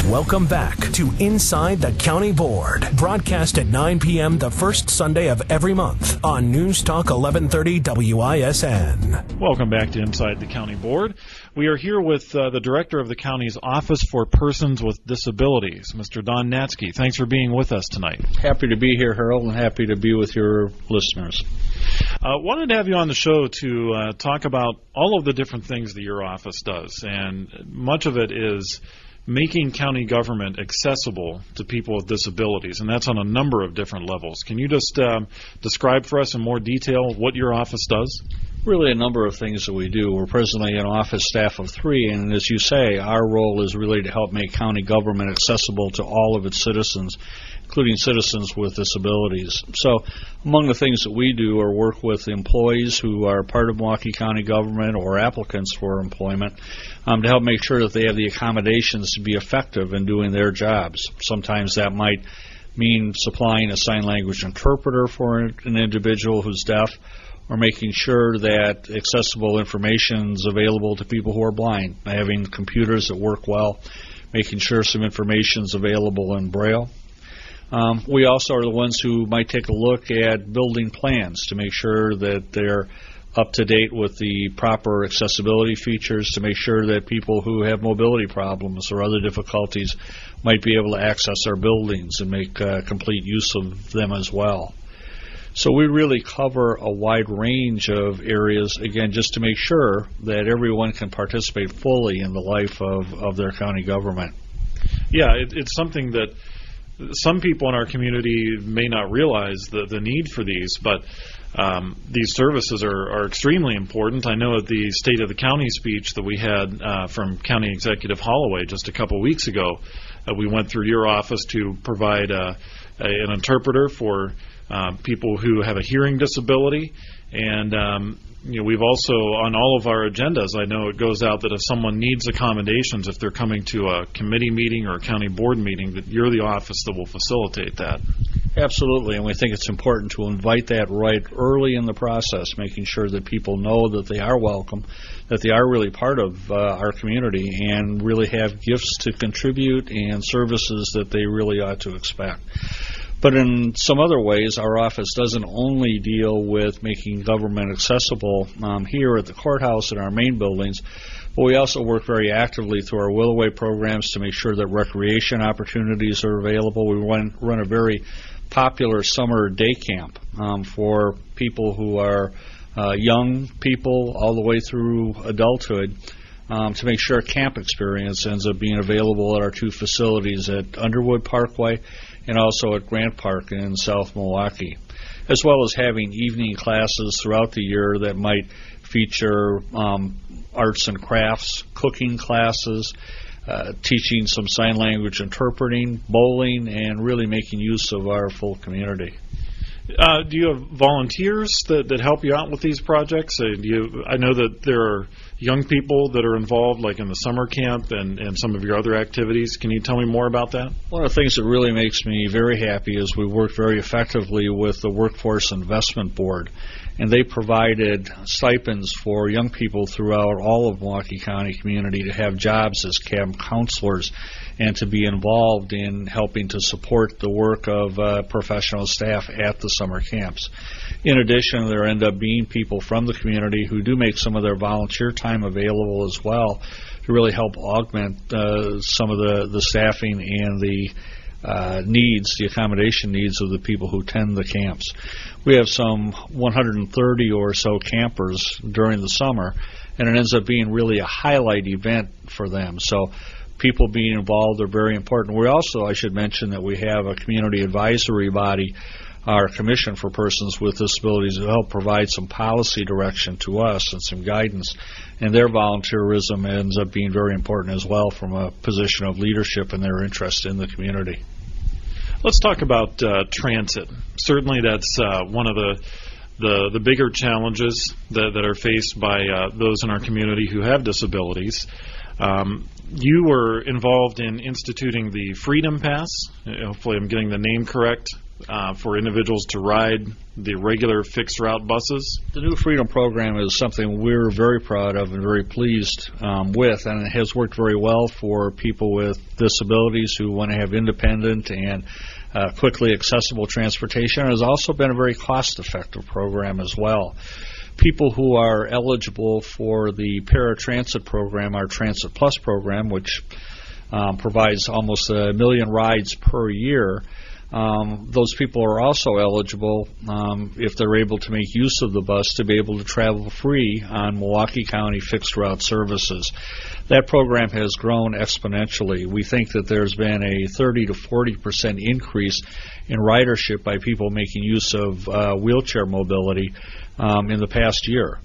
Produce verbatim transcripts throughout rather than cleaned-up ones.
Welcome back to Inside the County Board, broadcast at nine p.m. the first Sunday of every month on News Talk eleven thirty W I S N. Welcome back to Inside the County Board. We are here with uh, the Director of the County's Office for Persons with Disabilities, Mister Don Natzke. Thanks for being with us tonight. Happy to be here, Harold, and happy to be with your listeners. Uh, wanted to have you on the show to uh, talk about all of the different things that your office does, and much of it is making county government accessible to people with disabilities, and that's on a number of different levels. Can you just um, describe for us in more detail what your office does? Really a number of things that we do. We're presently an office staff of three, and as you say, our role is really to help make county government accessible to all of its citizens, including citizens with disabilities. So among the things that we do are work with employees who are part of Milwaukee County government or applicants for employment um, to help make sure that they have the accommodations to be effective in doing their jobs. Sometimes that might mean supplying a sign language interpreter for an individual who's deaf, or making sure that accessible information is available to people who are blind, having computers that work well, making sure some information is available in Braille. Um, we also are the ones who might take a look at building plans to make sure that they're up to date with the proper accessibility features, to make sure that people who have mobility problems or other difficulties might be able to access our buildings and make uh, complete use of them as well. So we really cover a wide range of areas, again, just to make sure that everyone can participate fully in the life of, of their county government. Yeah, it, it's something that some people in our community may not realize the, the need for these, but um, these services are, are extremely important. I know at the State of the County speech that we had uh, from County Executive Holloway just a couple weeks ago, uh, we went through your office to provide uh, a, an interpreter for Uh, people who have a hearing disability, and um, you know, we've also on all of our agendas, I know it goes out that if someone needs accommodations, if they're coming to a committee meeting or a county board meeting, that you're the office that will facilitate that. Absolutely, and we think it's important to invite that right early in the process, making sure that people know that they are welcome, that they are really part of uh, our community, and really have gifts to contribute and services that they really ought to expect. But in some other ways, our office doesn't only deal with making government accessible um, here at the courthouse and our main buildings, but we also work very actively through our Willoway programs to make sure that recreation opportunities are available. We run, run a very popular summer day camp um, for people who are uh, young people all the way through adulthood, um, to make sure a camp experience ends up being available at our two facilities at Underwood Parkway and also at Grant Park in South Milwaukee, as well as having evening classes throughout the year that might feature um, arts and crafts, cooking classes, uh, teaching some sign language interpreting, bowling, and really making use of our full community. Uh, do you have volunteers that, that help you out with these projects? Uh, do you, I know that there are young people that are involved, like in the summer camp and, and some of your other activities. Can you tell me more about that? One of the things that really makes me very happy is we work very effectively with the Workforce Investment Board, and they provided stipends for young people throughout all of Milwaukee County community to have jobs as camp counselors and to be involved in helping to support the work of uh, professional staff at the summer camps. In addition, there end up being people from the community who do make some of their volunteer time available as well to really help augment uh, some of the, the staffing and the uh, needs, the accommodation needs of the people who attend the camps. We have some one hundred thirty or so campers during the summer, and it ends up being really a highlight event for them. So people being involved are very important. We also, I should mention, that we have a community advisory body, our Commission for Persons with Disabilities, to help provide some policy direction to us and some guidance. And their volunteerism ends up being very important as well from a position of leadership and their interest in the community. Let's talk about uh, transit. Certainly that's uh, one of the, the the bigger challenges that, that are faced by uh, those in our community who have disabilities. Um, you were involved in instituting the Freedom Pass. Hopefully I'm getting the name correct. uh, for individuals to ride the regular fixed route buses? The New Freedom program is something we're very proud of and very pleased um, with, and it has worked very well for people with disabilities who want to have independent and uh, quickly accessible transportation. It has also been a very cost-effective program as well. People who are eligible for the paratransit program, our Transit Plus program, which um, provides almost a million rides per year, Um, those people are also eligible, um, if they're able to make use of the bus, to be able to travel free on Milwaukee County fixed route services. That program has grown exponentially. We think that there's been a thirty to forty percent increase in ridership by people making use of uh, wheelchair mobility um, in the past year.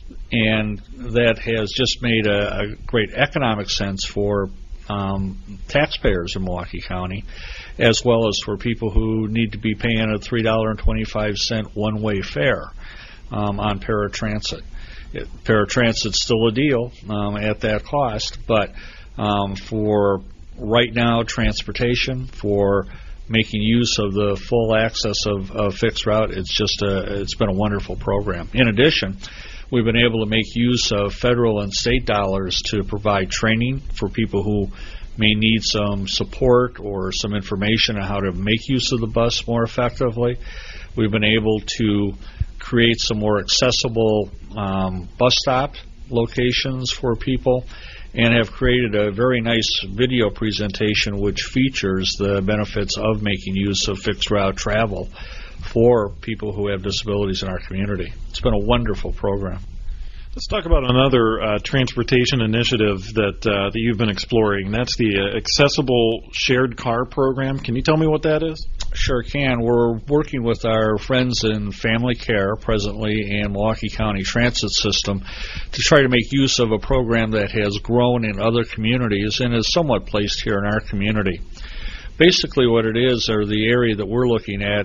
And that has just made a, a great economic sense for um, taxpayers in Milwaukee County, as well as for people who need to be paying a three dollars and twenty-five cents one-way fare um, on paratransit. It, paratransit's still a deal um, at that cost, but um, for right now transportation, for making use of the full access of, of fixed route, it's just a, it's been a wonderful program. In addition, we've been able to make use of federal and state dollars to provide training for people who may need some support or some information on how to make use of the bus more effectively. We've been able to create some more accessible um, bus stop locations for people and have created a very nice video presentation which features the benefits of making use of fixed route travel for people who have disabilities in our community. It's been a wonderful program. Let's talk about another uh, transportation initiative that uh, that you've been exploring. That's the uh, Accessible Shared Car Program. Can you tell me what that is? Sure can. We're working with our friends in Family Care presently and Milwaukee County Transit System to try to make use of a program that has grown in other communities and is somewhat placed here in our community. Basically what it is, or the area that we're looking at,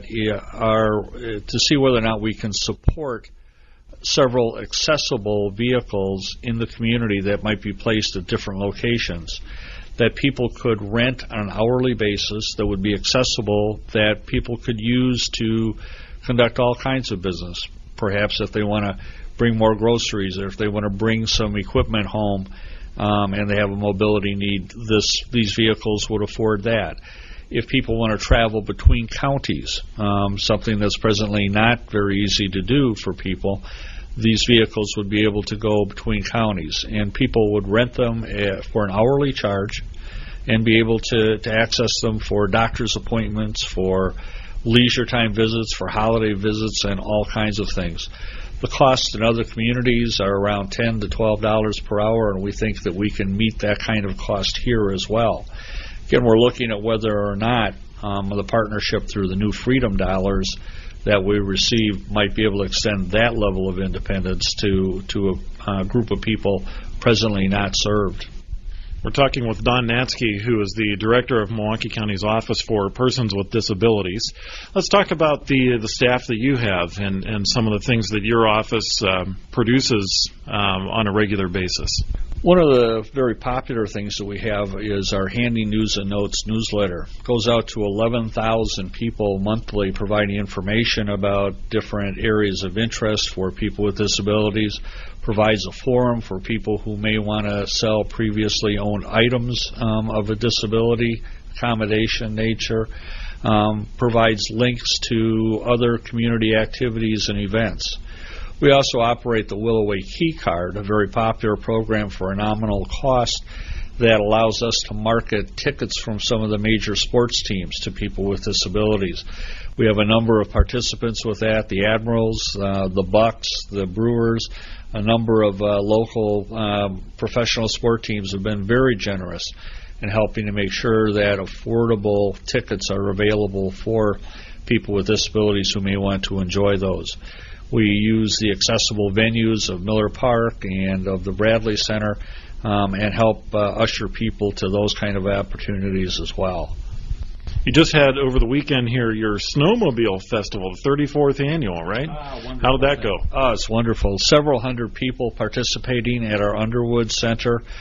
are to see whether or not we can support several accessible vehicles in the community that might be placed at different locations that people could rent on an hourly basis, that would be accessible, that people could use to conduct all kinds of business. Perhaps if they want to bring more groceries, or if they want to bring some equipment home um, and they have a mobility need, this these vehicles would afford that. If people want to travel between counties, um, something that's presently not very easy to do for people, these vehicles would be able to go between counties, and people would rent them uh, for an hourly charge and be able to, to access them for doctor's appointments, for leisure time visits, for holiday visits, and all kinds of things. The costs in other communities are around ten to twelve dollars per hour, and we think that we can meet that kind of cost here as well. Again, we're looking at whether or not um, the partnership through the New Freedom dollars that we receive might be able to extend that level of independence to, to a uh, group of people presently not served. We're talking with Don Natzke, who is the director of Milwaukee County's Office for Persons with Disabilities. Let's talk about the the staff that you have and, and some of the things that your office um, produces um, on a regular basis. One of the very popular things that we have is our Handy News and Notes newsletter. It goes out to eleven thousand people monthly, providing information about different areas of interest for people with disabilities, provides a forum for people who may want to sell previously owned items um, of a disability accommodation nature, um, provides links to other community activities and events. We also operate the Willoway Key Card, a very popular program for a nominal cost that allows us to market tickets from some of the major sports teams to people with disabilities. We have a number of participants with that, the Admirals, uh, the Bucks, the Brewers. A number of uh, local um, professional sport teams have been very generous in helping to make sure that affordable tickets are available for people with disabilities who may want to enjoy those. We use the accessible venues of Miller Park and of the Bradley Center um, and help uh, usher people to those kind of opportunities as well. You just had over the weekend here your Snowmobile Festival, the thirty-fourth annual, right? Ah, how did that go? Oh, it's wonderful. Several hundred people participating at our Underwood Center.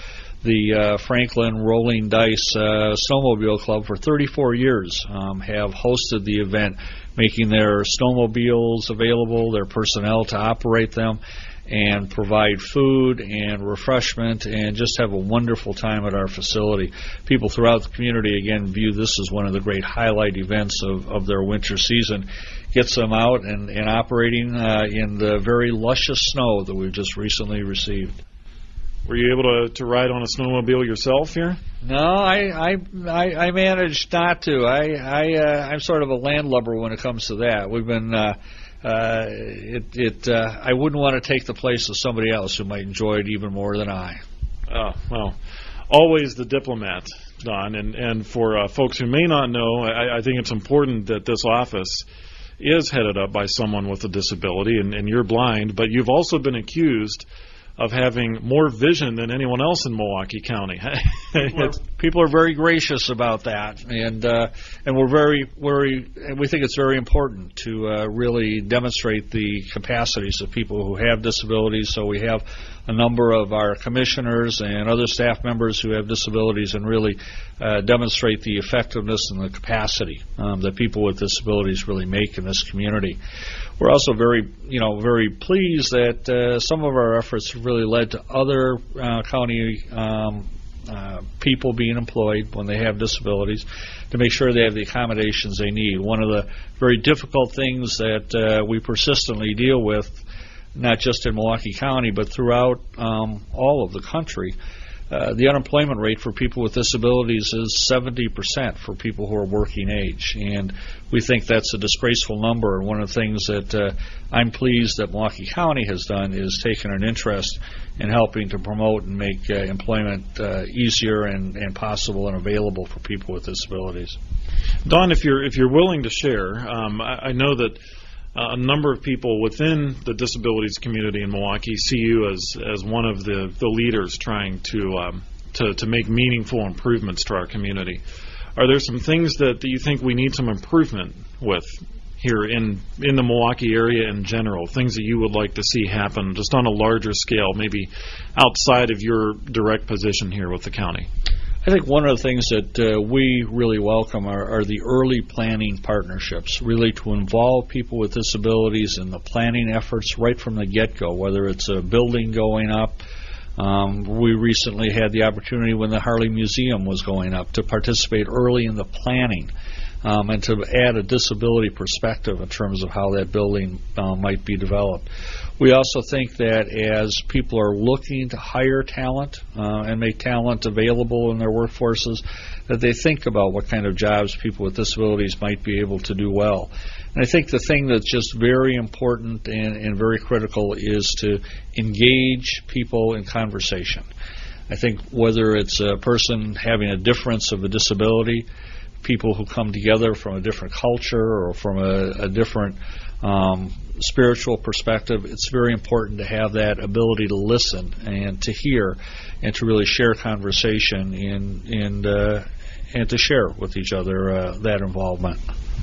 the uh, Franklin Rolling Dice uh, Snowmobile Club for thirty-four years um, have hosted the event, making their snowmobiles available, their personnel to operate them, and provide food and refreshment and just have a wonderful time at our facility. People throughout the community, again, view this as one of the great highlight events of, of their winter season. Gets them out and, and operating uh, in the very luscious snow that we've just recently received. Were you able to, to ride on a snowmobile yourself here? No, I I, I, I managed not to. I, I, uh, I'm sort of a landlubber when it comes to that. We've been... Uh, Uh, it, it, uh, I wouldn't want to take the place of somebody else who might enjoy it even more than I. Oh, well, always the diplomat, Don. And, and for uh, folks who may not know, I, I think it's important that this office is headed up by someone with a disability, and, and you're blind, but you've also been accused of having more vision than anyone else in Milwaukee County. people, are, people are very gracious about that, and uh, and we're very, very, we think it's very important to uh, really demonstrate the capacities of people who have disabilities. So we have a number of our commissioners and other staff members who have disabilities, and really uh, demonstrate the effectiveness and the capacity um, that people with disabilities really make in this community. We're also very, you know, very pleased that uh, some of our efforts have really led to other uh, county um, uh, people being employed when they have disabilities to make sure they have the accommodations they need. One of the very difficult things that uh, we persistently deal with, not just in Milwaukee County, but throughout um, all of the country, Uh, the unemployment rate for people with disabilities is seventy percent for people who are working age, and we think that's a disgraceful number. And one of the things that uh, I'm pleased that Milwaukee County has done is taken an interest in helping to promote and make uh, employment uh, easier and, and possible and available for people with disabilities. Don, if you're if you're willing to share, um, I, I know that Uh, a number of people within the disabilities community in Milwaukee see you as, as one of the, the leaders trying to, um, to to make meaningful improvements to our community. Are there some things that, that you think we need some improvement with here in, in the Milwaukee area in general, things that you would like to see happen just on a larger scale, maybe outside of your direct position here with the county? I think one of the things that uh, we really welcome are, are the early planning partnerships, really to involve people with disabilities in the planning efforts right from the get-go, whether it's a building going up. Um, we recently had the opportunity when the Harley Museum was going up to participate early in the planning um, and to add a disability perspective in terms of how that building uh, might be developed. We also think that as people are looking to hire talent uh, and make talent available in their workforces, that they think about what kind of jobs people with disabilities might be able to do well. And I think the thing that's just very important and, and very critical is to engage people in conversation. I think whether it's a person having a difference of a disability, people who come together from a different culture or from a, a different um, spiritual perspective, it's very important to have that ability to listen and to hear and to really share conversation and and, uh, and to share with each other uh, that involvement.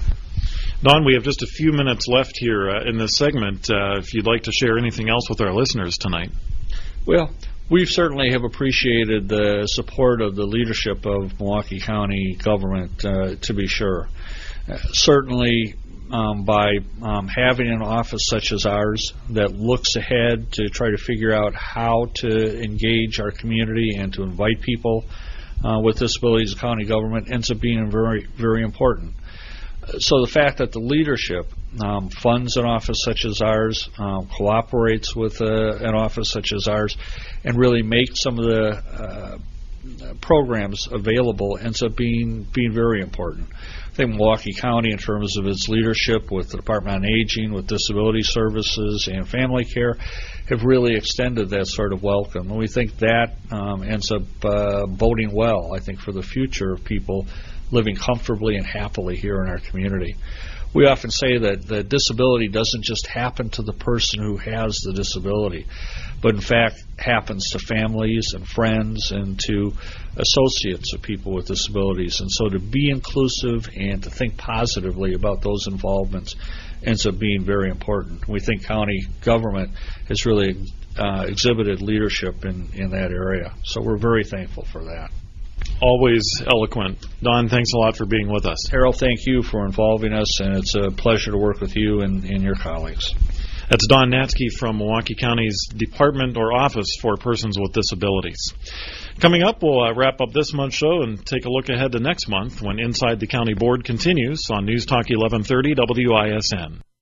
Don, we have just a few minutes left here uh, in this segment. Uh, if you'd like to share anything else with our listeners tonight. Well, we certainly have appreciated the support of the leadership of Milwaukee County government, uh, to be sure. Uh, certainly, um, by um, having an office such as ours that looks ahead to try to figure out how to engage our community and to invite people uh, with disabilities to county government ends up being very, very important. So the fact that the leadership um, funds an office such as ours, um, cooperates with uh, an office such as ours, and really makes some of the uh, programs available ends up being being very important. I think Milwaukee County, in terms of its leadership with the Department on Aging, with Disability Services and Family Care, have really extended that sort of welcome. And we think that um, ends up uh, boding well, I think, for the future of people living comfortably and happily here in our community. We often say that the disability doesn't just happen to the person who has the disability, but in fact happens to families and friends and to associates of people with disabilities. And so to be inclusive and to think positively about those involvements ends up being very important. We think county government has really uh, exhibited leadership in, in that area. So we're very thankful for that. Always eloquent. Don, thanks a lot for being with us. Harold, thank you for involving us, and it's a pleasure to work with you and, and your colleagues. That's Don Natzke from Milwaukee County's Department or Office for Persons with Disabilities. Coming up, we'll uh, wrap up this month's show and take a look ahead to next month when Inside the County Board continues on News Talk eleven thirty W I S N.